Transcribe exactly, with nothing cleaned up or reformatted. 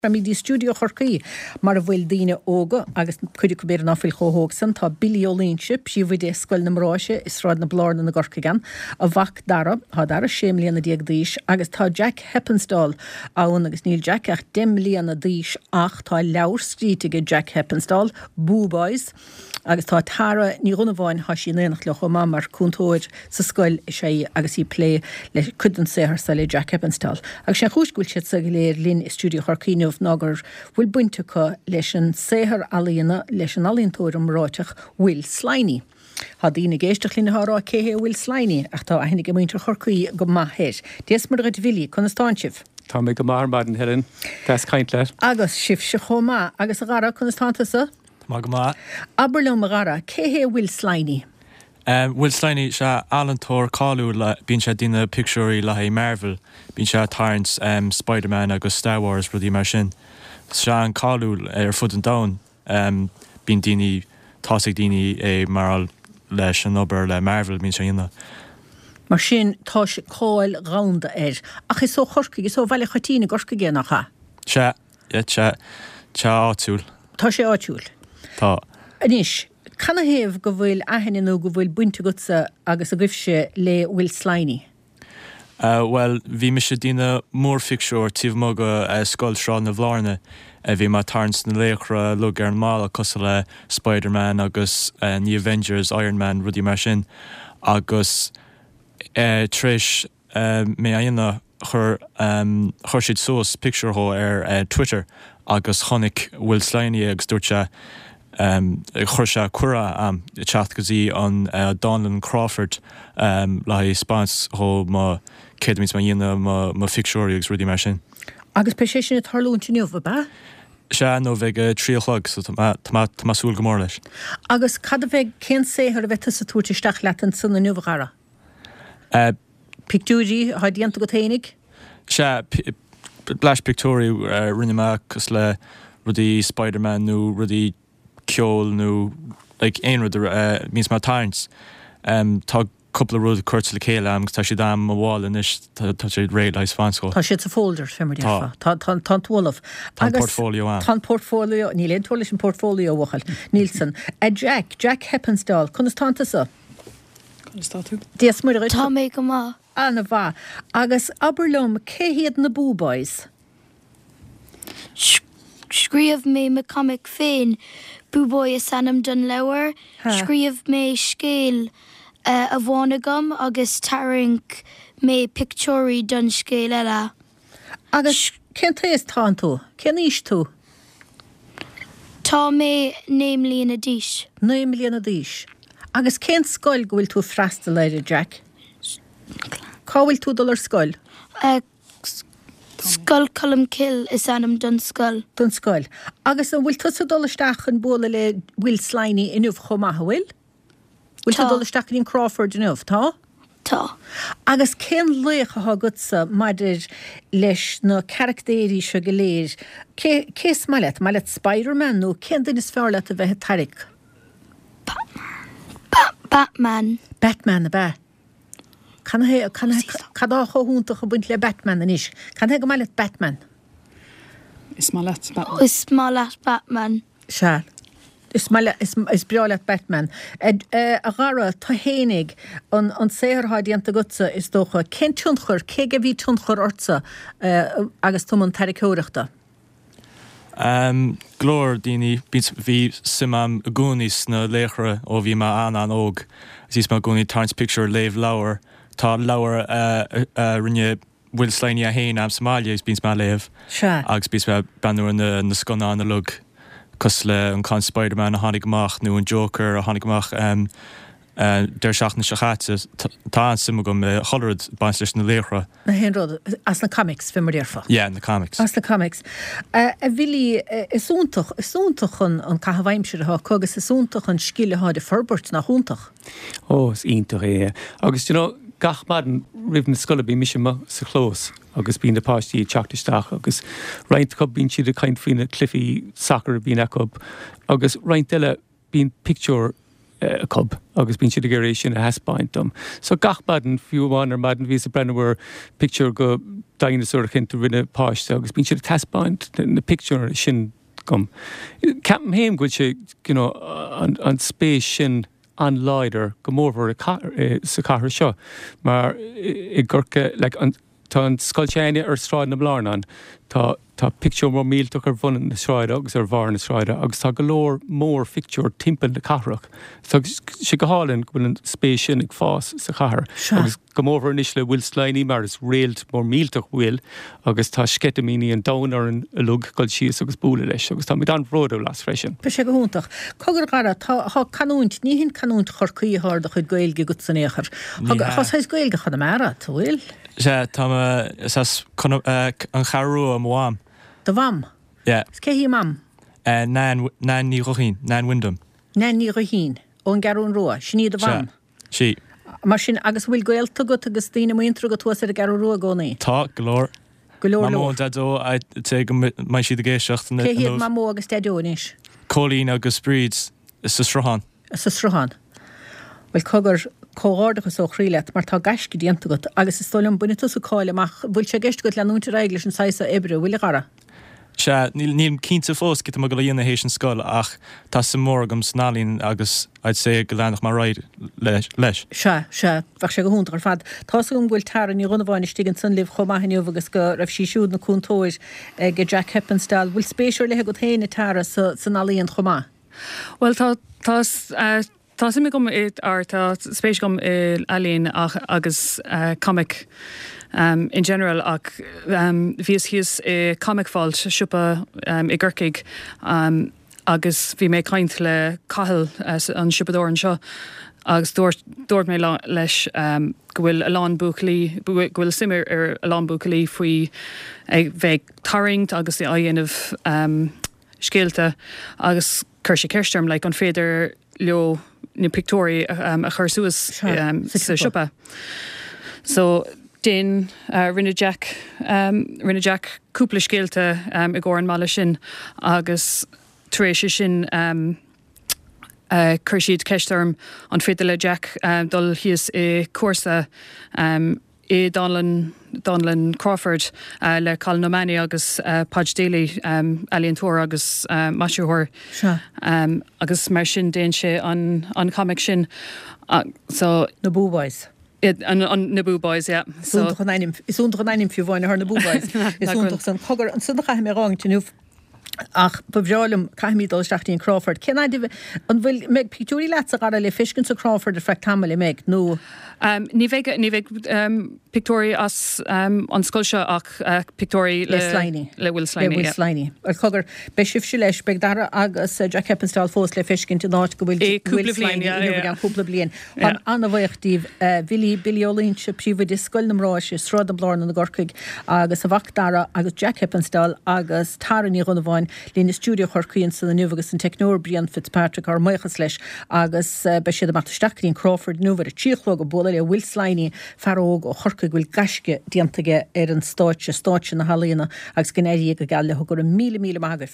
From the studio Chorcaí, mar a bhfuil daoine óga agus chuidir go béir náfuil chóthógsan tá biliolínship sí bhfuid scoil na mráise is rád na blána na gorcagan a bhac dara há dara sé mbliana díag díis agus tá Jack Heppenstall ann agus níl Jack ach dim mbliana díis ach tá leabhar scrítige Jack Heppenstall, Boo Boys agus tá tara ní runna bháin hasí néanach le chomá mar cúntóid sa scoil sé agus í plé le cudan séhar sa le Jack Heppenstall. Agus sé chúsgúil siad sa léir linn i studio Chorcaí nágur bhfuil buinte go leis an séhar alíonna leis an alíontóir ráiteach Will Sliney. Tá daoine géisteach lína hárá céhé Will Sliney ach tá aithnig go muintear Chorcaí go maithir. Dés mar go bhilí chun stáintsibh. Tá mé go mar maidin herin, Tás caint leir. Agus sibh se chomá agus a gara chun stáintasa? Tá go má. Aberlum a gara, céhé Will Sliney? Um, Will Sliney se allantóir cáú le bín se dina picturí le é Marvel, bín se tarns um, Spider-Man agus Star Wars rudí mar sin. Se an cáú ar fud an dain um, bín daoine tásaigh daoine é mar leis an obair le Marvel bín se dhéanamh. Mar sin tá sé cáil ránda air. Ach is ó Chorcaí, is ó bhaile chatína gorca géanacha? Se, yeah, se, se áitiúil. Tá sé áitiúil? Tá. Anis, canna héamh go bhfuil aithneanú go bhfuil buinte gutsa agus a gcuimhse le Will Sliney? Uh, well, bhí me se dína mór fictiúr tíomh mo go uh, scoil sráid na bhláirne a bhí má tarns na léachra lug ar an mála cos le Spider-Man agus uh, ní Avengers, Iron Man rudí mar sin agus uh, tris uh, mé aonna chur um, chur siad sós picturetho ar uh, Twitter agus chonig Will Sliney agus dúirte Um, chur se cura am um, chat go dtí an uh, Donlan Crawford um, le spáins ho má céadmís má dhéana má fictiúí agus rudí mar sin. Agus pe sé sin a tarlúnte nuamh ba? Se nó bheith tríochlog so tá súil go mór leis. Agus cad a bheith cén séthar a bheith sa túirte isteach leat an sanna nuamh gara? Uh, Pictúí há díanta go ténig? Se leis pictúí uh, rinneach cos le rudí Spider-Man nó rudí ceol nó like ein rud uh, mís má tarns um, tá couple of rud cuirt le céile am tá sé dám a bháil inis tá sé réid leis fanscoil. Tá sé a folder femar defa. Tá tá tualah. Tá portfólio am. Tá portfólio, ní leon tualis an portfólio bhachal. Nílson. A Jack, Jack Heppenstall, chun is tánta sa? Chun is tánta? Días muir Tá mé go má. Anna bha. Agus Aberlum, cé héad na Boo Boys? Scríomh mé me comic féin Boo Boy is sanam dun leabhar. Scríomh mé scéal uh, a bhánagam agus tarink mé picturí dun scéal eile. Agus cén ta is tá tú? Cén ís tú? Tá mé néim líana díis. Néim líana díis. Agus cén scoil go bhfuil tú freasta leire, Jack? Cá bhfuil tú dul ar scoil? Uh, Skull column kill is anam dun skull. Dun scoil. Agus an bhfuil tu sa dul isteach an bóla le Will Sliney inmh chomá bhfuil? Bhfuil tu dul isteach in Crawford inmh, tá? Tá. Agus cén lécha há gutsa maidir leis na charactéirí se go léir. Cé smaileit? Mailet Spider-Man nó cén din is fearlet a bheith tarig? Batman. Batman a bheith. Can he can he cadá choúnta go buint le Batman anis. Can he go mailet Batman? Is má leat Batman. Is má leat Batman. Se. Is mailet is is brealet Batman. Ed uh, a gara tá hénig an an séhartha díanta gutsa is dócha cén tunchur cé go bhí tunchur ortsa uh, agus tuman taricóireachta. Um, glór daoine bhí simam a gúnis na léchre ó bhí má an an óg. Is má gúni tarns picture léh leabhar. Tá leabhar uh, uh, rinne Will Sliney a héin am Somália is bíns má léh. Se. Agus bís banú na, na scona an a lug cos le an can Spider-Man a hánig amach nó an Joker a hánig amach um, uh, der seach na seachate tá an simime gom uh, cholarad bains leis na léchra. Na hen rud as na comics fi mar dearfa. Yeah, na comics. As na comics. Uh, a bhili uh, is úntach is úntach an an cahaimsir ha cogus is úntach an skille ha de forbert na húntach. Ó, is íntoch é. Agus you know, gach madan ribh na scoile bí mise sa chlós agus bín de páistí teachtasteach agus roint cub bín siad a caint faoine clifí soccer bín a cub agus roint eile bín picture a cub agus bín siad a géiréis sin a hespáint dom. So gach madan fiú bháin ar madan vís a brennewer picture go dinosaur chénta rinne páiste, agus bín siad taspáint na picture sin gom. Ceapan héim goil sé an spéis sin an leidir go mórhar sa cahar seo, mar i gcurcha tá an scoilteine ar stráid na Bláirneán, tá Tá picture mór míltach ar bhunan na sráide agus ar bhar na sráide, agus tá go leor mór picture timpeall na cathrach. Tá sé go hálann go bhfuil an spéis sin ag fás sa chathair. Agus go mórhar níos le bhfuil sláinní mar is réalt mór míltach bhfuil, agus tá scetamíní an dain ar an lug goil síos agus búla leis, agus tá mid an bhródú las freisin. Pe sé go húntaach. Cogur gara tá canúnt, ní hinn canúnt chorcaí háda chud gailge go san éair. Chos heis gailge chud am ara, tá bhfuil? sé tá an charú am bháim. Da bham? Yeah. Ske hí mam? Nán ní rochín, nán windum. Nán ní rochín, ón garún roa, sin iad a bham? Sí. Mar sin agus bhfuil gailta go agus tína muintra go tuas ar a garún roa gcónaí? Tá, golóir. Golóir lór. Má mó dadó, te go mai siad a géisiocht. Cé hiad má mó agus deadónis? Cólín agus bríd, is sa srúhan. Is sa srúhan. Bhfuil cogur cóádacha ó chrílet, mar tá gaisci díanta go, agus is tólam buine tú sa cáile, ach bhfuil sé geist go leanúnta reiglis an saisa ebre, bhfuil gara? Se níl cínta fós git go dhéana hééis an scoil ach tá sa mór agam snálín agus id sé go leannach mar raid leis. Se, se, bheith sé go húnta ar fad. Tá gom bhfuil tar an í runahhain stígan san libh chomaithniuh agus go raibh sí siúd na cúntóir go Jack Heppenstall. Bhfuil spéisiúr lethe go héine tara san alíon chomá? Well, tá tá Tá sim gom ar tá spéis gom alíon agus comic um, in general ach um, bhís híos i comic fáilt siúpa um, i ggurcaig um, agus bhí mé caint le cathal an siúpadóir an seo agus dúirt mé leis um, go bhfuil a lán buachlaí go bhfuil simir ar a lán buachlaí faoi ag bheith taringt agus i dhéanamh um, scéalta agus chuir sé ceirstearm le an féidir leo na pictóí um, a chur suas um, sa siúpa. So den uh, rinne Jack um, rinne Jack cúpla scéalta um, i gcóir an mála sin agus taréis sin um, uh, chuir siad ceistarm an féidir le Jack um, dul híos i cuasa um, i Donlan Donlan Crawford uh, le Colin O'Mahony agus uh, Podge Daly um, Alien Tour agus uh, Mashuhor sure. um, agus mar sin déan sé an, an comic sin uh, so na Boo Boys. It, an, an na Boo Boys, yeah. So, is onder an fiú bháin ar na Boo Boys. Is onder san cogur an sunna chaim mé rang tinúf ach bebjálum caimídal seachtaín Crawford. Cenna di an bhfuil meg pictúrí leat a gara le fiscin sa Crawford a frec tamil meg nó Um, ní bheith ní bheith um, pictóí as um, an scoilse ach uh, pictóí le Sláinní le bhfuil Sláinní. Le bhfuil Sláinní. Ar cogur be sibh se leis be dara agus uh, Jack Heppenstall fós le fiscin te náit go bhfuil cúpla bliain gan cúpla bliain. An anna bhaochtíh Billy Billy O'Lynch príomh de scoilnam ráise sráid an Bláirne na Gorcaig agus a bhac dara agus Jack Heppenstall agus taranní runahhain lína stúdio chorcaíonn sa na nuagus an technóir Brian Fitzpatrick ar maichas leis agus uh, be siad a matasteachtaín Crawford nuair a tíochlog a bóla le bhfuil Sláinní fearóg ó chorcaig bhfuil gaisce diantaige ar an stáitse stáitse na halína agus gnéirí go gaile go gur míle míle mágah